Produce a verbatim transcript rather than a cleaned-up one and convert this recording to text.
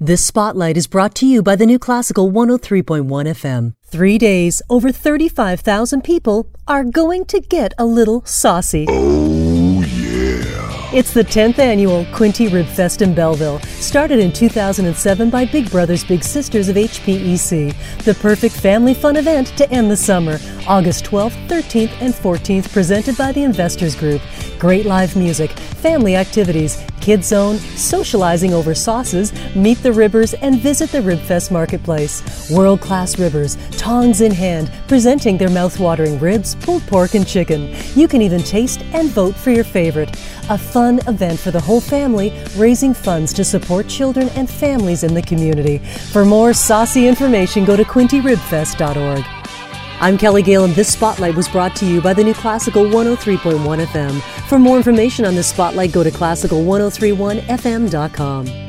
This spotlight is brought to you by the New Classical one oh three point one F M. Three days, over thirty-five thousand people are going to get a little saucy. Oh, yeah. It's the tenth annual Quinte Rib Fest in Belleville, started in two thousand seven by Big Brothers Big Sisters of H P E C. The perfect family fun event to end the summer, August twelfth, thirteenth, and fourteenth, presented by the Investors Group. Great live music, family activities, kids zone, socializing over sauces, meet the ribbers, and visit the Ribfest Marketplace. World-class ribbers, tongs in hand, presenting their mouth-watering ribs, pulled pork, and chicken. You can even taste and vote for your favorite. A fun event for the whole family, raising funds to support children and families in the community. For more saucy information, go to quinte rib fest dot org. I'm Kelly Gale, and this Spotlight was brought to you by the New Classical one oh three point one F M. For more information on this Spotlight, go to classical ten thirty-one f m dot com.